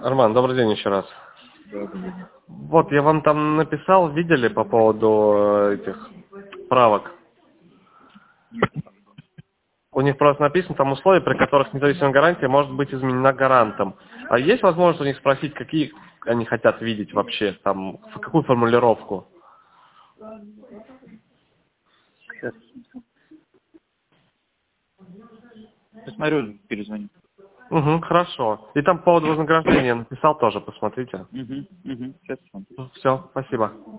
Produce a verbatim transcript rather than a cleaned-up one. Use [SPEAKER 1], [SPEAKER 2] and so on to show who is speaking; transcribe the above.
[SPEAKER 1] Арман, добрый день еще раз.
[SPEAKER 2] Добрый день.
[SPEAKER 1] Вот, я вам там написал, видели по поводу этих правок? У них просто написано там условия, при которых независимая гарантия может быть изменена гарантом. А есть возможность у них спросить, какие они хотят видеть вообще, там, в какую формулировку?
[SPEAKER 2] Сейчас. Посмотрю, перезвоню.
[SPEAKER 1] Угу, хорошо. И там по поводу вознаграждения написал тоже, посмотрите.
[SPEAKER 2] Угу, угу. Сейчас посмотрю.
[SPEAKER 1] Все, спасибо.